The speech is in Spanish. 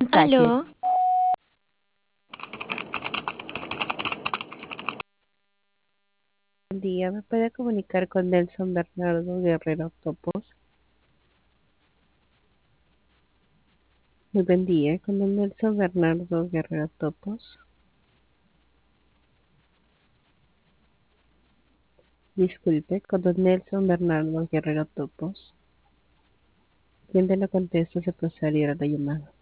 Aló, Gracias. Buen día, ¿me puede comunicar con Nelson Bernardo Guerrero Topos? Muy buen día, con el Nelson Bernardo Guerrero Topos. Disculpe, con don Nelson Bernardo Guerrero Topos. Quien te lo contesta se procederá la llamada.